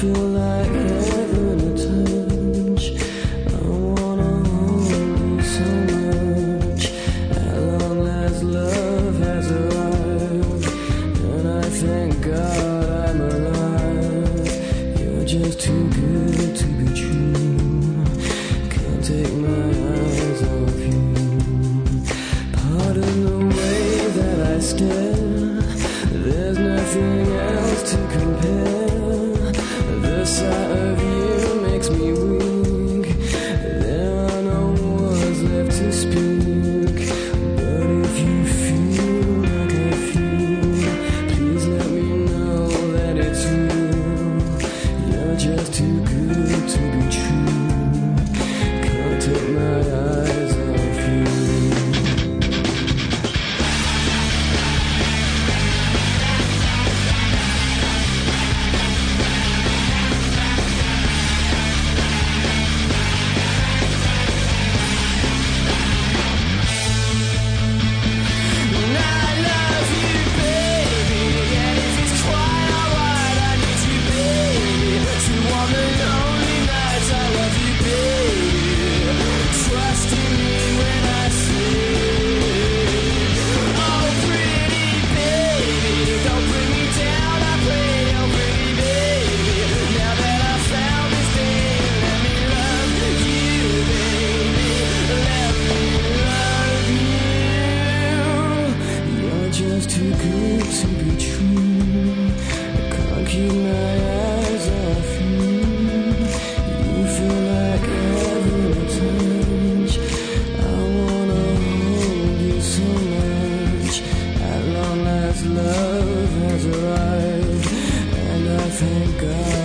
feel like having a touch. I wanna hold you so much. At long last love has arrived, and I thank God I'm alive. You're just too good to be true. Can't take my eyes off you. Pardon the way that I stare, there's nothing else to compare. The sight of you makes me weak. There are no words left to speak. But if you feel like I feel, please let me know that it's real. You're just too good to be true. Can't take my eyes off you. Just too good to be true. I can't keep my eyes off you. You feel like having a touch. I wanna hold you so much. At long last love has arrived, and I thank God